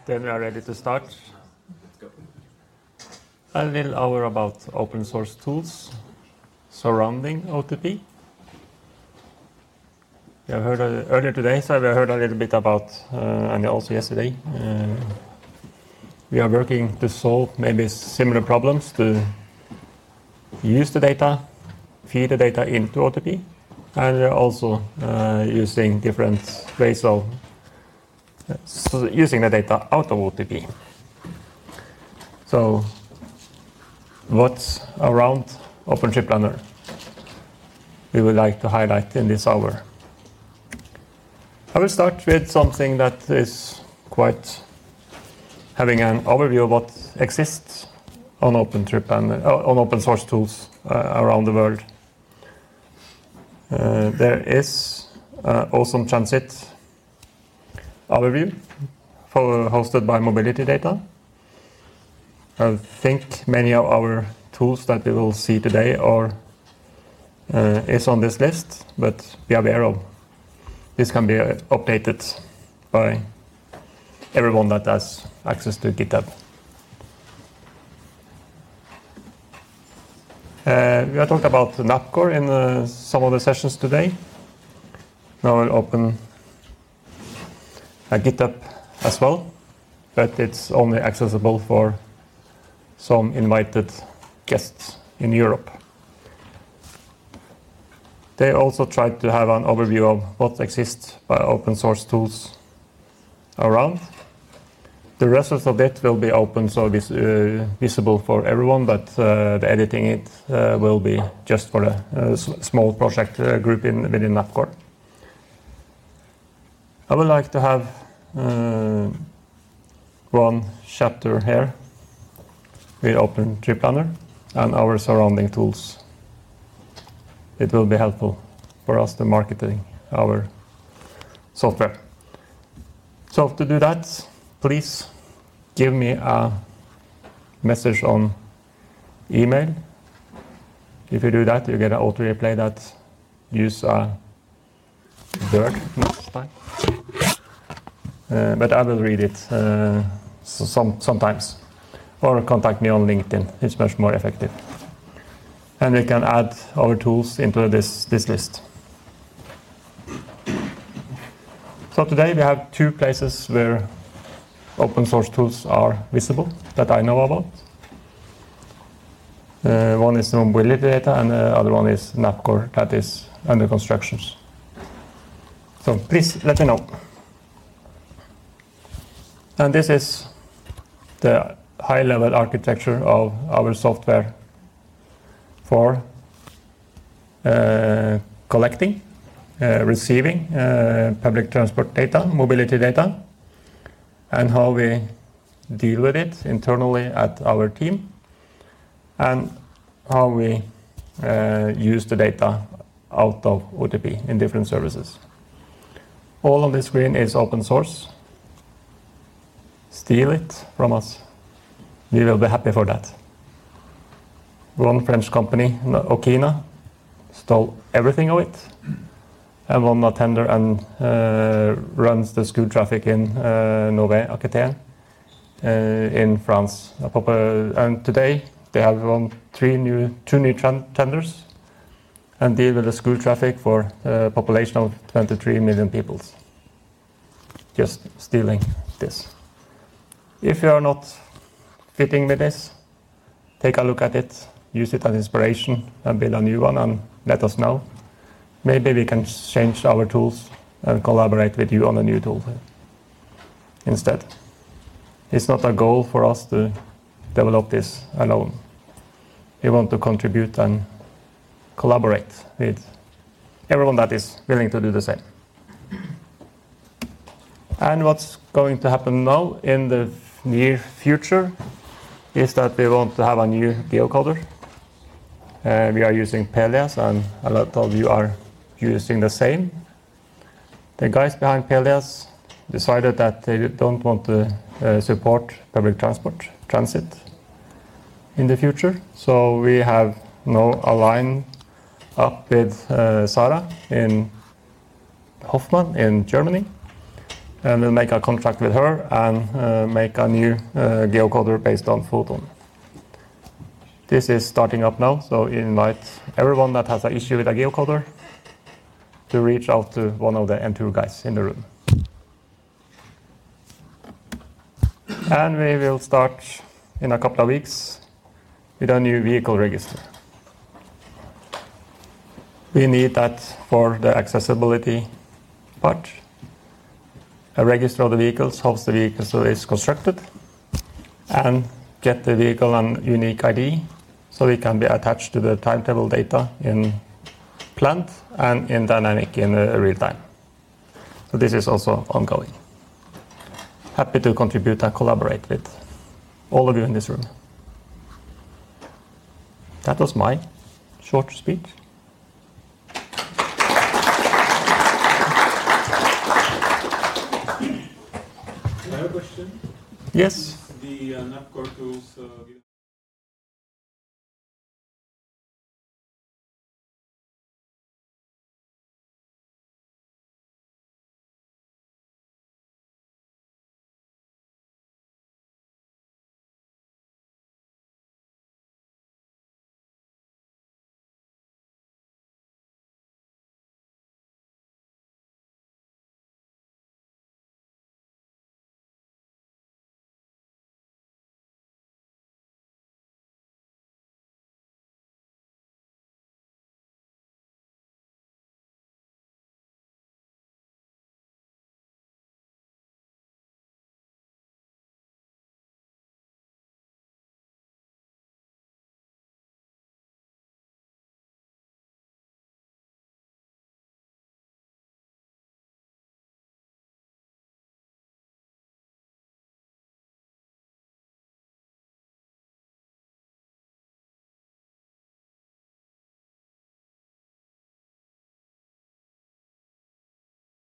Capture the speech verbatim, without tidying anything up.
Then we are ready to start. A little hour about open source tools surrounding O T P. We have heard uh, earlier today, so we have heard a little bit about, uh, and also yesterday. Uh, we are working to solve maybe similar problems to use the data, feed the data into O T P, and we are also uh, using different ways of uh, so using the data out of O T P. So, what's around OpenTripPlanner we would like to highlight in this hour. I will start with something that is quite having an overview of what exists on OpenTripPlanner, uh, on open source tools uh, around the world. Uh, there is uh, Awesome Transit overview for, hosted by Mobility Data. I think many of our tools that we will see today are uh, is on this list, but be aware of this can be uh, updated by everyone that has access to GitHub. Uh, we have talked about NAPCore in uh, some of the sessions today. Now I'll open a GitHub as well, but it's only accessible for some invited guests in Europe. They also tried to have an overview of what exists by open source tools around. The results of it will be open, so it's uh, visible for everyone, but uh, the editing it uh, will be just for a, a small project uh, group in, within NAPCore. I would like to have uh, one chapter here with OpenTripPlanner and our surrounding tools. It will be helpful for us to marketing our software. So to do that, please give me a message on email. If you do that, you get an auto replay that use a bird next time. Uh, but I will read it uh, so some, sometimes. Or contact me on LinkedIn. It's much more effective. And we can add our tools into this, this list. So today we have two places where open source tools are visible that I know about. Uh, one is Mobility Data and the other one is NAPCore that is under construction. So please let me know. And this is the high-level architecture of our software for uh, collecting, uh, receiving uh, public transport data, mobility data, and how we deal with it internally at our team, and how we uh, use the data out of O T P in different services. All on this screen is open source. Steal it from us. We will be happy for that. One French company, Okina, stole everything of it and won a tender and uh, runs the school traffic in uh, Nové-Aquitaine uh, in France. And today they have won three new, two new tenders and deal with the school traffic for a population of twenty-three million people. Just stealing this. If you are not fitting with this, take a look at it, use it as inspiration and build a new one and let us know. Maybe we can change our tools and collaborate with you on a new tool instead. It's not a goal for us to develop this alone. We want to contribute and collaborate with everyone that is willing to do the same. And what's going to happen now in the near future is that we want to have a new geocoder. Uh, we are using Peleas, and a lot of you are using the same. The guys behind Peleas decided that they don't want to uh, support public transport, transit in the future. So we have now aligned up with uh, Sarah in Hoffmann in Germany. And we'll make a contract with her and uh, make a new uh, geocoder based on Photon. This is starting up now, so invite everyone that has an issue with a geocoder to reach out to one of the Entour guys in the room. And we will start in a couple of weeks with a new vehicle register. We need that for the accessibility part. A register of the vehicles, how the vehicle is constructed, and get the vehicle an unique I D so it can be attached to the timetable data in plant and in dynamic in uh, real time. So this is also ongoing. Happy to contribute and collaborate with all of you in this room. That was my short speech. I have a question. Yes. The uh, Napcore tools. Uh,